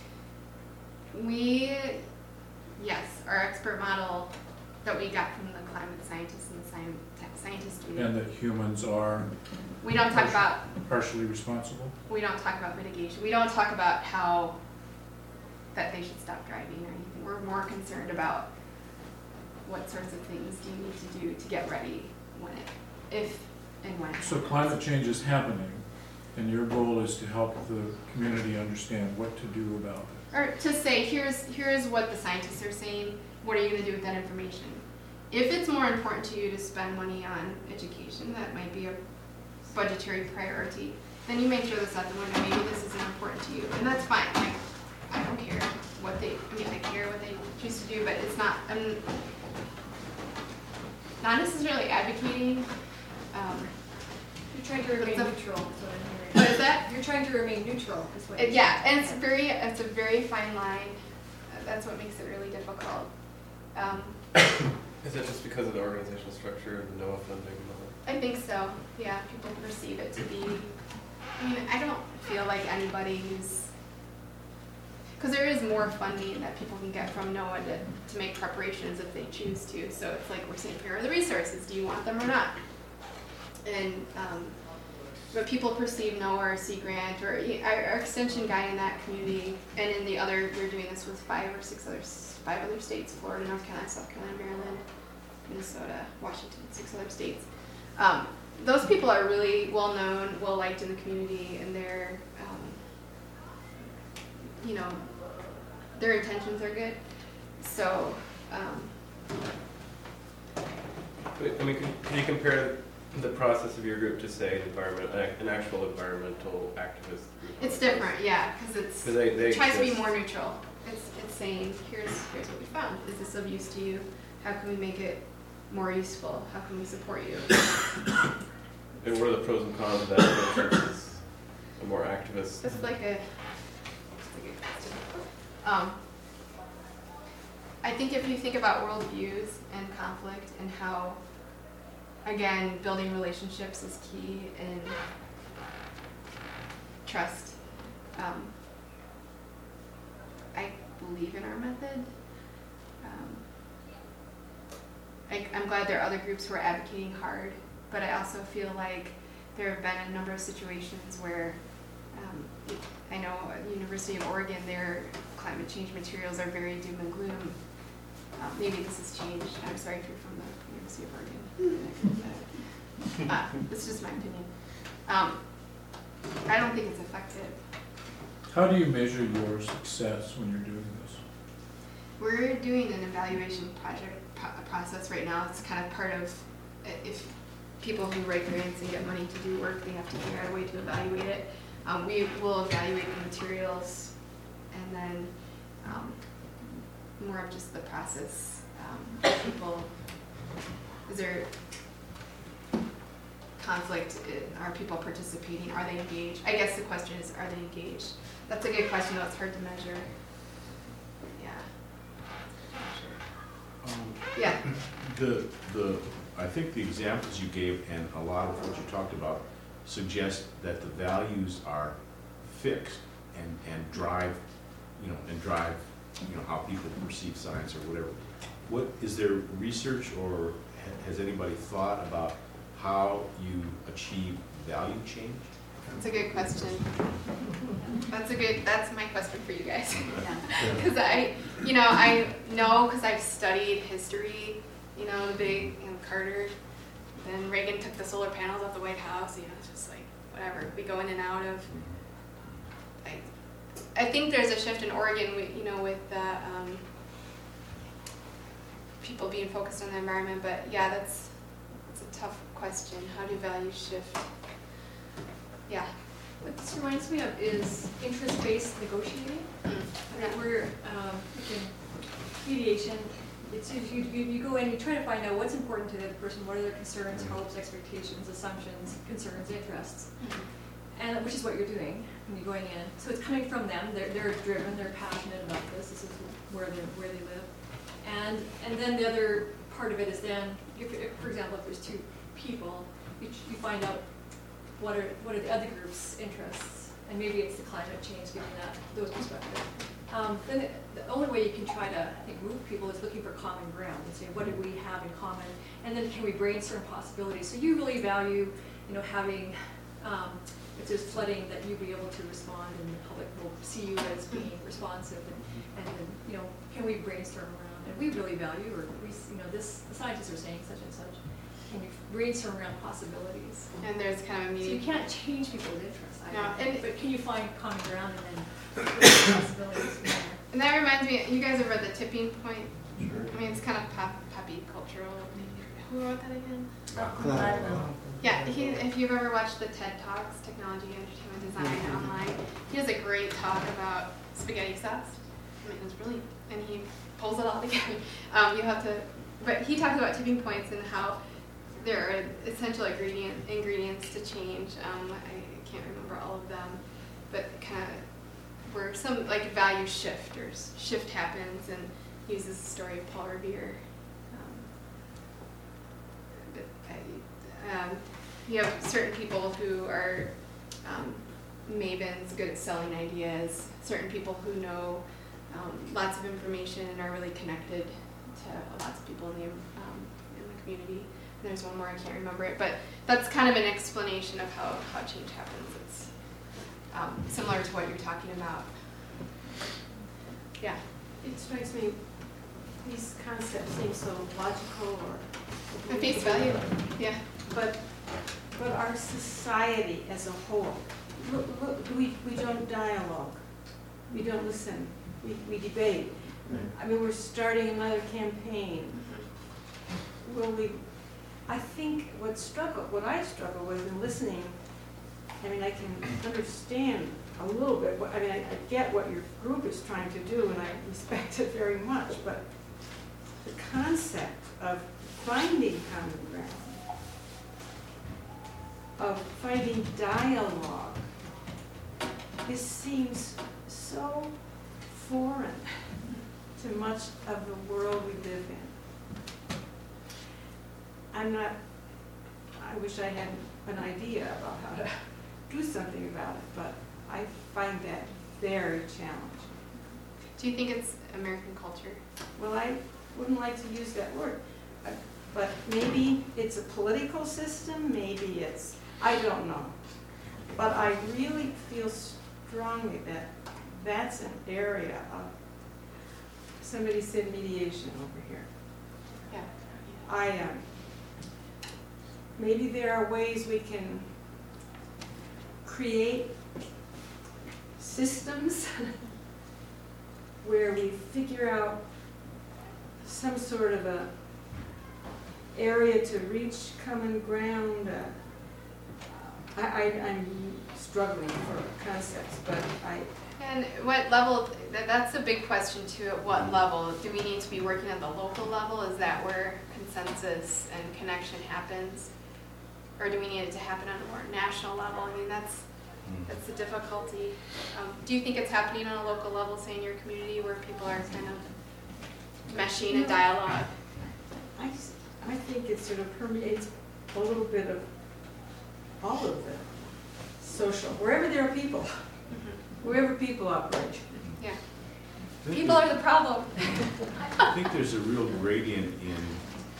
We, yes, our expert model that we got from the climate scientists and the science, scientists. We, And that humans are we don't talk about partially responsible? we don't talk about mitigation. We don't talk about how that they should stop driving or anything. We're more concerned about what sorts of things do you need to do to get ready when it, if and when it So happens. climate change is happening, and your goal is to help the community understand what to do about it. Or to say, here's here's what the scientists are saying. What are you going to do with that information? If it's more important to you to spend money on education, that might be a budgetary priority, then you may throw this out the window. Maybe this isn't important to you, and that's fine. Like, I don't care what they, I mean, I care what they choose to do, but it's not, I'm not necessarily advocating. Um, You're trying to remain What's neutral, is what I'm hearing. what is that? You're trying to remain neutral, is what Uh, you're yeah, saying. and it's very, it's a very fine line. Uh, That's what makes it really difficult. Um, Is it just because of the organizational structure and the NOAA funding and all that? I think so, yeah, people perceive it to be, I mean, I don't feel like anybody who's, because there is more funding that people can get from NOAA to, to make preparations if they choose to, so it's like we're saying, here are the resources, do you want them or not? And, um, but people perceive NOAA or Sea Grant or our, our extension guy in that community, and in the other, we're doing this with five or six other, five other states, Florida, North Carolina, South Carolina, Maryland, Minnesota, Washington, six other states. Um, those people are really well known, well liked in the community, and they're, um, you know, their intentions are good. So, um, But, I mean, can, can you compare the process of your group to, say, an environment, an actual environmental activist group? it's different, yeah, because it's, 'Cause they, they it tries to be exist. more neutral. It's, it's saying, here's, here's what we found. Is this of use to you? How can we make it more useful? How can we support you? And what are the pros and cons of that approach versus a more activist? That's like a, that's a good question. Um, I think if you think about worldviews and conflict and how, again, building relationships is key and trust. Um, I believe in our method. Um, I, I'm glad there are other groups who are advocating hard, but I also feel like there have been a number of situations where um, I know at the University of Oregon, their climate change materials are very doom and gloom. Um, maybe this has changed. I'm sorry if you're from the University of Oregon. uh, it's just my opinion. Um, I don't think it's effective. How do you measure your success when you're doing this? We're doing an evaluation project pro- process right now. It's kind of part of uh, if people who write grants and get money to do work, they have to figure out a way to evaluate it. Um, we will evaluate the materials, and then um, more of just the process. Um, people, is there conflict? Are people participating? Are they engaged? I guess the question is, are they engaged? That's a good question, though it's hard to measure. Yeah. Um, Yeah. The, the, I think the examples you gave and a lot of what you talked about suggest that the values are fixed and, and drive, you know, and drive, you know, how people perceive science or whatever. What, is there research or ha- has anybody thought about how you achieve value change? That's a good question. That's a good, that's my question for you guys. Because I, you know, I know because I've studied history, you know, the big, you know, Carter, then Reagan took the solar panels off the White House, you know, it's just like, whatever, we go in and out of. I, I think there's a shift in Oregon, with, you know, with the, um, people being focused on the environment, but yeah, that's, that's a tough question. How do values shift? Yeah. What this reminds me of is interest-based negotiating. Right, where, um, in mediation, it's you, you, you go in, you try to find out what's important to the other person, what are their concerns, hopes, expectations, assumptions, concerns, interests, and which is what you're doing when you're going in. So it's coming from them. They're they're driven. They're passionate about this. This is where they where they live, and and then the other part of it is then, if, if, for example, if there's two people, you, you find out what are what are the other group's interests, and maybe it's the climate change, giving that those perspectives. Um, then the, the only way you can try to, I think, move people is looking for common ground and saying, what do we have in common, and then can we brainstorm possibilities? So you really value, you know, having, um, if there's flooding, that you be able to respond, and the public will see you as being responsive, and, and then, you know, can we brainstorm around? And we really value, or we, you know, this the scientists are saying such and such. Can we brainstorm around possibilities? And there's kind of a So meeting. you can't change people's interests, I No, don't think, and- but can you find common ground and then possibilities from there? And that reminds me, you guys have read The Tipping Point? Sure. I mean, it's kind of pop, poppy cultural. Who wrote that again? Yeah, he, if you've ever watched the TED Talks, Technology, Entertainment Design online, he has a great talk about spaghetti sauce. I mean, it's really, and he pulls it all together. Um, you have to, but he talks about tipping points and how there are essential ingredient, ingredients to change. Um, I can't remember all of them, but kind of where some like value shift or s- shift happens, and uses the story of Paul Revere. Um, but I, um, you have certain people who are um, mavens, good at selling ideas, certain people who know um, lots of information and are really connected to lots of people in the, um, in the community. And there's one more, I can't remember it, but that's kind of an explanation of how, how change happens. It's um, similar to what you're talking about. Yeah. It strikes me, these concepts seem so logical or. At face value, yeah. But, but our society as a whole, look, look, we, we don't dialogue, we don't listen, we, we debate. I mean, we're starting another campaign. Will we, I think what struggle, what I struggle with in listening, I mean, I can understand a little bit, what- I mean, I, I get what your group is trying to do, and I respect it very much, but the concept of finding common ground, of finding dialogue, this seems so foreign to much of the world we live in. I'm not, I wish I had an idea about how to do something about it, but I find that very challenging. Do you think it's American culture? Well, I wouldn't like to use that word, uh, but maybe it's a political system, maybe it's, I don't know. But I really feel strongly that that's an area of, somebody said mediation over here. Yeah. I am. Um, maybe there are ways we can create systems where we figure out some sort of a area to reach common ground. Uh, I, I, I'm struggling for concepts, but I. And what level, that, that's a big question too, at what level? Do we need to be working at the local level? Is that where consensus and connection happens? Or do we need it to happen on a more national level? I mean, that's that's the difficulty. Um, do you think it's happening on a local level, say in your community, where people are kind of meshing and dialogue? I, s- I think it sort of permeates a little bit of all of the social, wherever there are people, wherever people operate. Yeah. I think People there- are the problem. I think there's a real gradient in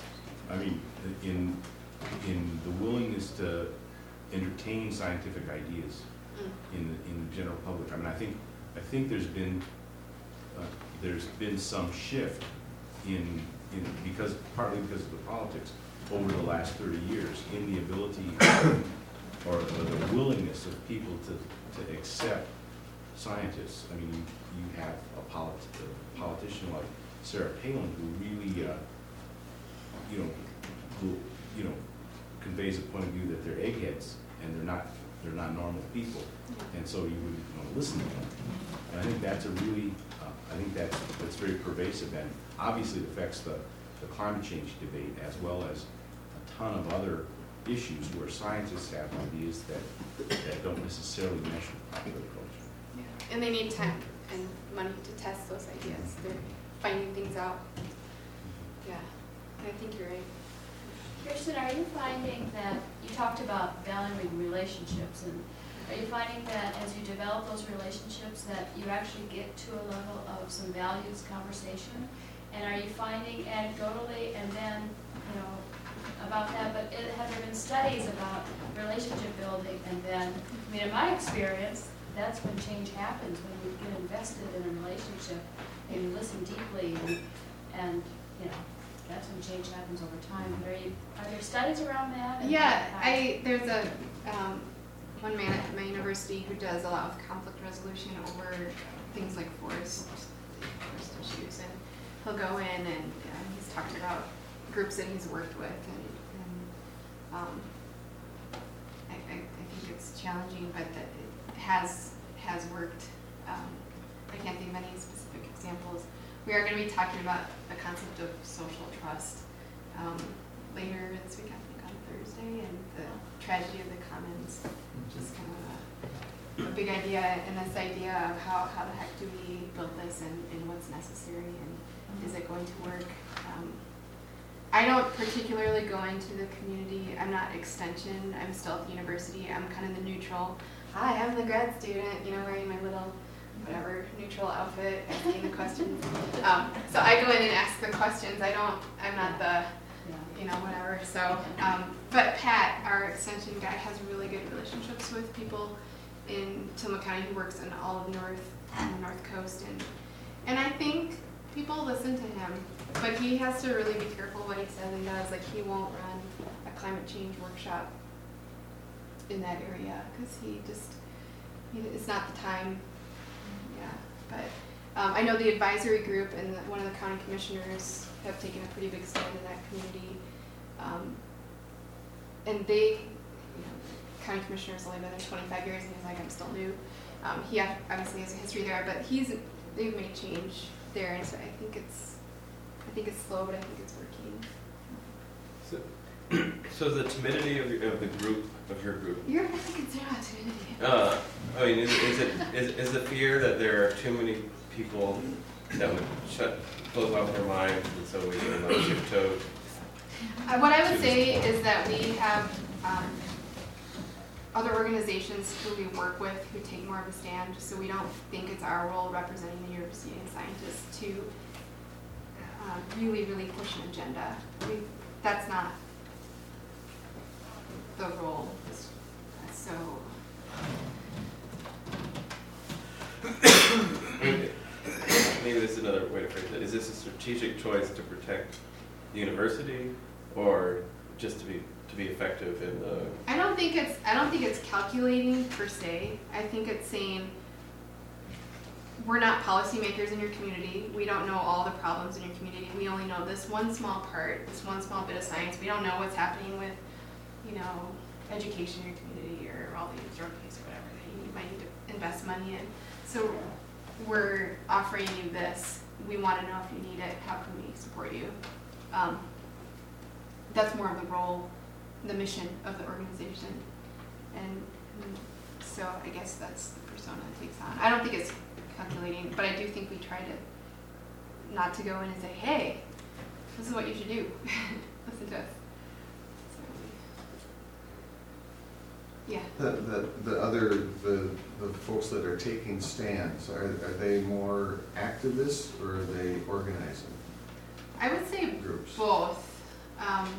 I mean, in, in the willingness to entertain scientific ideas Mm. in the, in the general public. I mean, I think, I think there's been, uh, there's been some shift in, in, because, partly because of the politics, over the last thirty years, in the ability or, or the willingness of people to, to accept scientists. I mean, you, you have a, polit, a politician like Sarah Palin who really, uh, you know, who, you know, conveys a point of view that they're eggheads and they're not, they're not normal people. And so you would want to listen to them. And I think that's a really, uh, I think that's, that's very pervasive and obviously it affects the, the climate change debate as well as a ton of other issues where scientists have ideas that, that don't necessarily mesh with popular culture. Yeah. And they need time and money to test those ideas. They're finding things out. Yeah, I think you're right. Kirsten, are you finding that, you talked about valuing relationships, and are you finding that as you develop those relationships that you actually get to a level of some values conversation? And are you finding anecdotally and then, you know, about that, but it, have there been studies about relationship building and then, I mean, in my experience, that's when change happens, when you get invested in a relationship and you listen deeply and, and you know, that's when change happens over time. Are, you, are there studies around that? And Yeah, how- I there's a um, one man at my university who does a lot with conflict resolution over things like forest forest issues, and he'll go in and uh, he's talked about groups that he's worked with, and, and um, I, I, I think it's challenging, but that it has has worked. Um, I can't think of any specific examples. We are going to be talking about the concept of social trust um, later this week, I think on Thursday, and the tragedy of the commons, which is kind of a, a big idea, and this idea of how, how the heck do we build this and, and what's necessary and is it going to work. Um, I don't particularly go into the community. I'm not extension. I'm still at the university. I'm kind of the neutral. Hi, I'm the grad student, you know, wearing my little whatever neutral outfit, asking the questions. Um, so I go in and ask the questions. I don't, I'm not the, you know, whatever. So, um, but Pat, our extension guy, has really good relationships with people in Tillamook County. He works in all of North, on the North Coast, and and I think people listen to him. But he has to really be careful what he says and does. Like, he won't run a climate change workshop in that area because he just, he, it's not the time. Yeah, but um, I know the advisory group and the, one of the county commissioners have taken a pretty big stand in that community. Um, and they, you know, county commissioner's only been there twenty-five years and he's like, I'm still new. Um, he obviously has a history there, but he's, they've made change there, and so I think it's, I think it's slow, but I think it's working. So, so the timidity of, your, of the group, of your group, You're really concerned about timidity. uh, I mean, is, is it is, is the fear that there are too many people that would shut close off their minds, and so we can like tiptoe? Uh, what I would say is that we have um, other organizations who we work with who take more of a stand, so we don't think it's our role representing the university and scientists to uh, really, really push an agenda. We, that's not the role. So, Maybe this is another way to phrase it. Is this a strategic choice to protect the university, or just to be to be effective in the? I don't think it's I don't think it's calculating per se. I think it's saying we're not policymakers in your community. We don't know all the problems in your community. We only know this one small part, this one small bit of science. We don't know what's happening with, you know, education in your community or all these drug cases or whatever that you might need to invest money in. So we're offering you this. We want to know if you need it. How can we support you? Um, that's more of the role, the mission of the organization. And, and so I guess that's the persona it takes on. I don't think it's calculating, but I do think we try to not to go in and say, hey, this is what you should do. Listen to us. So, yeah. The, the, the other, the, the folks that are taking stands, are, are they more activists or are they organizing I would say groups? both. Um, um,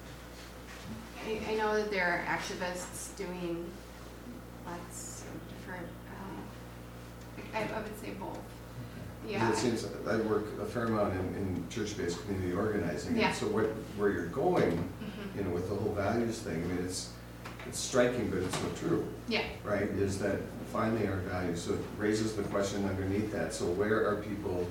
I, I know that there are activists doing lots of different, um, I, I would say both. Yeah. It seems, I work a fair amount in, in church-based community organizing. Yeah. And so what, where you're going, Mhm. you know, with the whole values thing, I mean, it's, it's striking, but it's so true, Yeah. right? Is that finding our values, so it raises the question underneath that, so where are people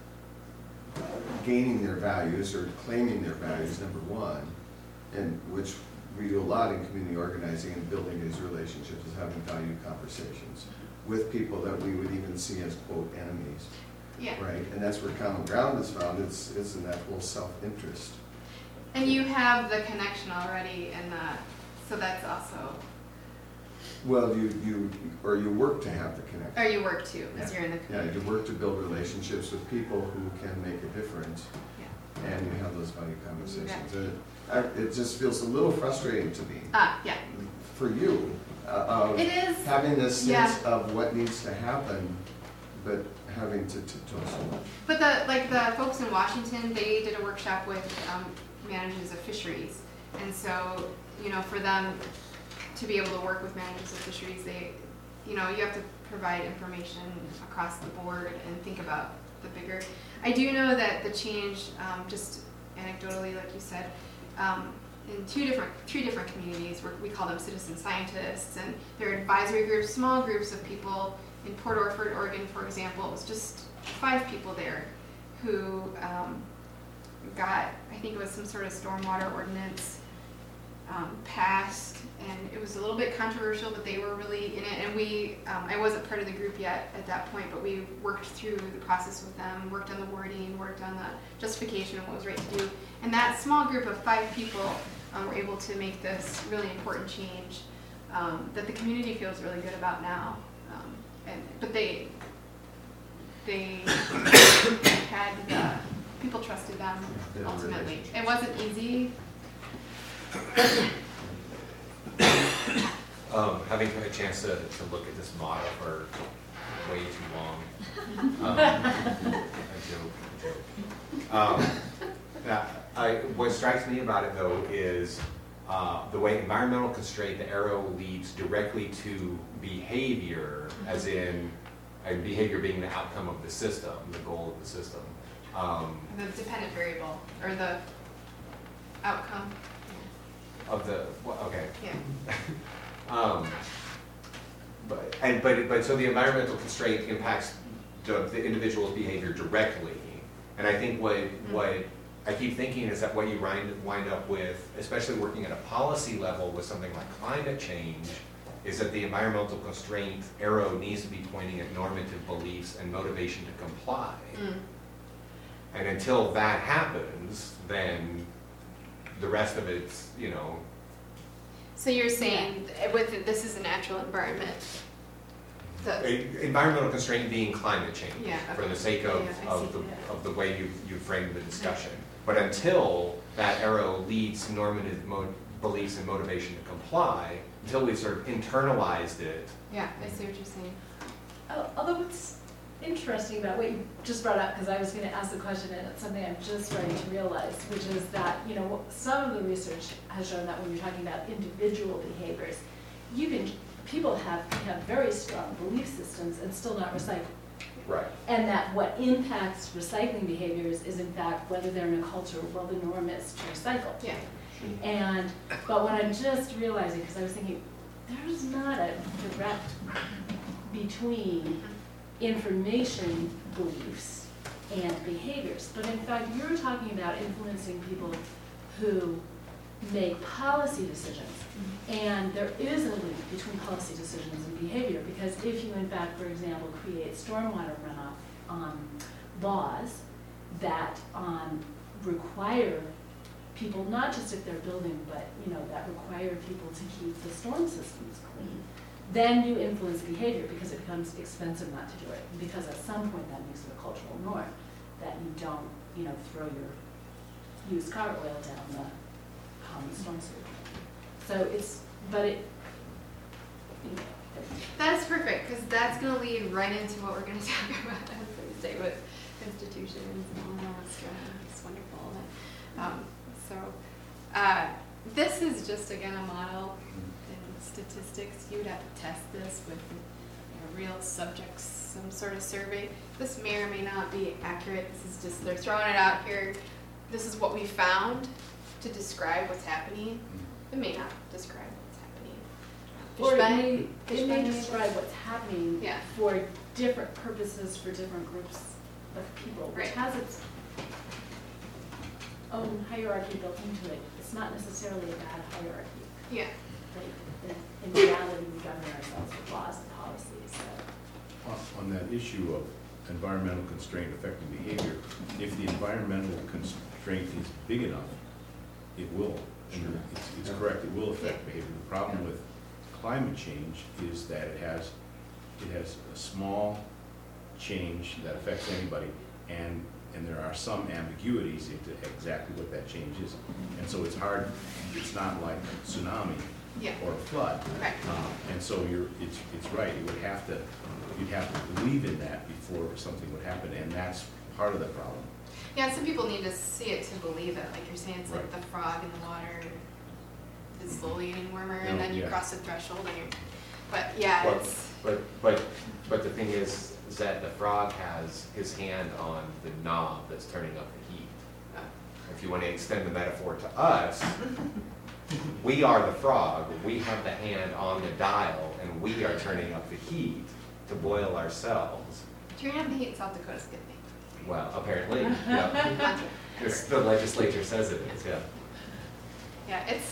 gaining their values or claiming their values, number one, and which we do a lot in community organizing and building these relationships, is having value conversations with people that we would even see as, quote, enemies. Yeah. Right, and that's where common ground is found, it's, it's in that whole self-interest. And you have the connection already in that, so that's also, Well, you, you, or you work to have the connection. or you work too, because Yeah. you're in the Yeah, community. you work to build relationships with people who can make a difference, Yeah. and you have those value conversations. Yeah. And it, I- it just feels a little frustrating to me, Ah, yeah. for you, uh, of It is, having this yeah. sense of what needs to happen, but having to tiptoe so much. But the, like the folks in Washington, they did a workshop with um, managers of fisheries. And so, you know, for them to be able to work with managers of fisheries, they, you know, you have to provide information across the board and think about the bigger. I do know that the change, um, just anecdotally, like you said, um, in two different, three different communities, we're, we call them citizen scientists, and they're advisory groups, small groups of people. In Port Orford, Oregon, for example, it was just five people there who um, got, I think it was some sort of stormwater ordinance um, passed, and it was a little bit controversial, but they were really in it. And we, um, I wasn't part of the group yet at that point, but we worked through the process with them, worked on the wording, worked on the justification of what was right to do. And that small group of five people um, were able to make this really important change um, that the community feels really good about now. Um, and, but they, they had, the, people trusted them They had a ultimately. relationship. It wasn't easy. Um, having had a chance to, to look at this model for way too long. Um, a joke, a joke. Um, now, I, what strikes me about it though is uh, the way environmental constraint, the arrow leads directly to behavior, as in uh, behavior being the outcome of the system, the goal of the system. Um, The dependent variable, or the outcome. of the, well, okay. Yeah. Um, but, and, but, but, so the environmental constraint impacts the, the individual's behavior directly. And I think what, what I keep thinking is that what you wind, wind up with, especially working at a policy level with something like climate change, is that the environmental constraint arrow needs to be pointing at normative beliefs and motivation to comply. Mm. And until that happens, then the rest of it's, you know, So you're saying with this is a natural environment. The, A- environmental constraint being climate change, Yeah, for okay. the sake of, Yeah, I of see. the, of the way you, you framed the discussion. But until that arrow leads to normative mo- beliefs and motivation to comply, until we've sort of internalized it, yeah, I see what you're saying. Al- Although what's interesting about what you just brought up, because I was going to ask the question, and it's something I'm just starting to realize, which is that, you know, some of the research has shown that when you're talking about individual behaviors, you can, people have, have very strong belief systems and still not recycle. right, And that what impacts recycling behaviors is in fact whether they're in a culture where the norm is to recycle. Yeah. And, but what I'm just realizing, because I was thinking, there's not a direct between information beliefs and behaviors. But in fact, you're talking about influencing people who make policy decisions. And there is a link between policy decisions and behavior, because if you in fact, for example, create stormwater runoff um, laws that um, require people, not just if they're building, but you know, that require people to keep the storm systems clean, then you influence behavior because it becomes expensive not to do it. Because at some point that makes it a cultural norm that you don't, you know, throw your used car oil down the common storm sewer. So it's, but it, you know, That's perfect, because that's going to lead right into what we're going to talk about on Thursday with institutions and all that stuff. It's wonderful. Um, so, just again a model in statistics. You would have to test this with you know, real subjects, some sort of survey. This may or may not be accurate. This is just, they're throwing it out here. This is what we found to describe what's happening. It may not describe what's happening. Or it Fishbone? may, it may Fishbone? describe what's happening Yeah. for different purposes for different groups of people, which Right. has its own hierarchy built into it. It's not necessarily a bad hierarchy. Yeah. But in, in reality, we govern ourselves with laws and policies, so. On, on that issue of environmental constraint affecting behavior, if the environmental constraint is big enough, it will. And It's, it's correct, it will affect behavior. The problem with climate change is that it has, it has a small change that affects anybody, and, and there are some ambiguities into exactly what that change is. And so it's hard, it's not like a tsunami Yeah. or a flood. Right. Um, And so you're, it's, it's right, you would have to, you'd have to believe in that before something would happen, and that's part of the problem. Yeah, some people need to see it to believe it. Like you're saying, it's like Right. the frog in the water is slowly getting warmer, Yeah, and then you yeah. cross the threshold, and you're. But yeah, Well, it's But, but, but the thing is, is that the frog has his hand on the knob that's turning up the heat. uh, If you want to extend the metaphor to us, we are the frog, we have the hand on the dial, and we are turning up the heat to boil ourselves. turning up the heat in South Dakota is a good thing. Well, apparently, yeah. This- The legislature says it is, yeah. Yeah, it's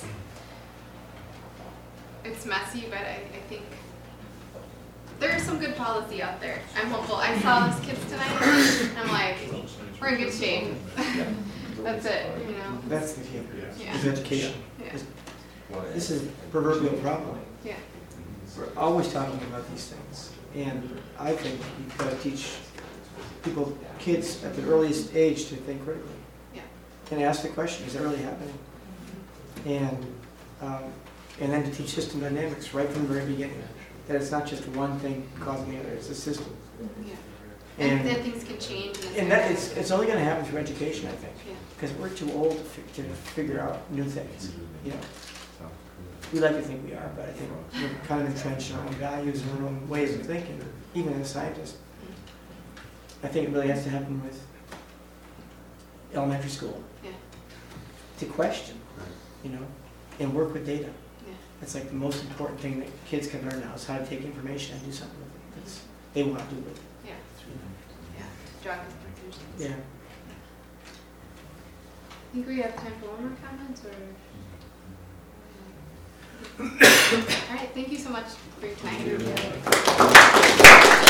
it's messy, but I, I think there's some good policy out there. I'm hopeful. I saw those kids tonight, and I'm like, we're in good shape. That's it, you know. That's the key, Yeah. is education. Yeah. This is a proverbial problem. Yeah. We're always talking about these things. And I think you've got to teach people, kids at the earliest age to think critically. Yeah. And ask the question, is that really happening? And, um, and then to teach system dynamics right from the very beginning. That it's not just one thing causing the other, it's a system. Yeah. And, And, then things can change. And, and that, it's, it's only going to happen through education, I think. Yeah. Because we're too old to, fi- to figure out new things, you know. We like to think we are, but I think we're kind of entrenched in our own values and our own ways of thinking, even as a scientist. I think it really has to happen with elementary school. Yeah. To question, you know, and work with data. Yeah. That's like the most important thing that kids can learn now is how to take information and do something with it. That's, they want to do with it. Yeah. You know? Yeah. Draw conclusions. Yeah. I think we have time for one more comment, or? All right, thank you so much for your time.